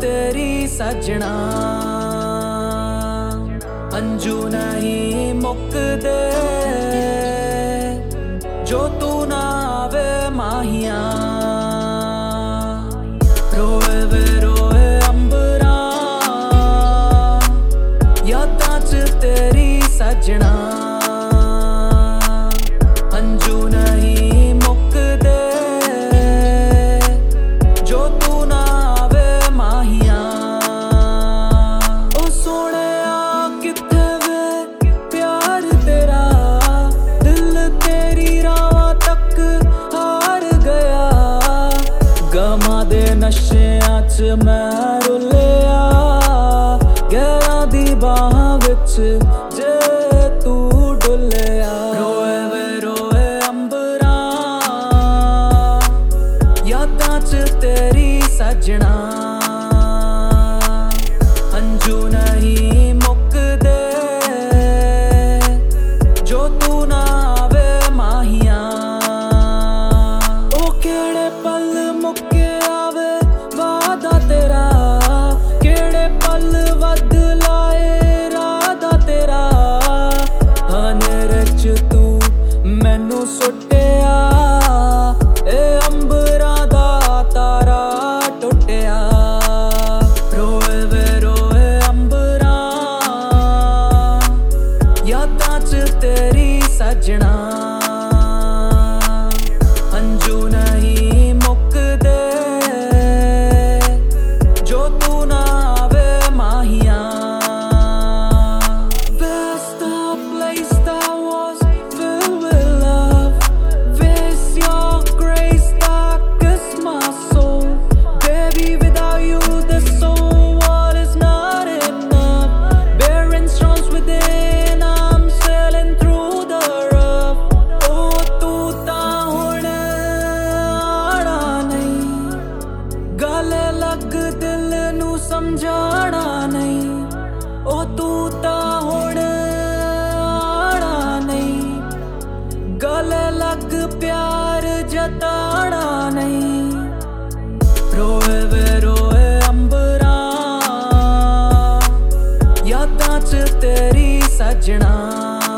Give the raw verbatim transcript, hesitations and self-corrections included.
तेरी सजना अंजू नहीं मुकदे जो तू ना आवे माहिया रोए वे रोए अंबरा यादां च तेरी सजना अंजू नहीं मुकदे जो तू ना आवे माहिया ओ सोने आ किथे वे प्यार तेरा दिल तेरी राह तक हार गया गमा दे नशेआं च मैं रुलिया गैरां दी बाहां विच जे तू डुलिया रोए वे रोए अंबरा यादां च तेरी सजना अंजू नहीं मुकदे जो तू ना आवे माहिया ओ केड़े पल मुक्के आवे वादा तेरा केड़े पल वध लाए रादा तेरा हनेरे च तू मैनू सुटिया ए अंबरा दा तारा टुटिया रोए वे रोए अंबरा यादां च तेरी सजना अंजू नहीं मुकदे जो तू ना आवे माहिया Where's the place that was filled with love? Where's your grace that kissed my soul? Baby, without you this whole world is not enough. Bearing storms within, I'm sailing through the rough. Oh, तू तां हुण आना नहीं गले लग दिल नू समझाना नहीं ओ तू तां हुण आना नहीं गले लग प्यार जताना नहीं रोए वे रोए अंबरा यादां च तेरी सजना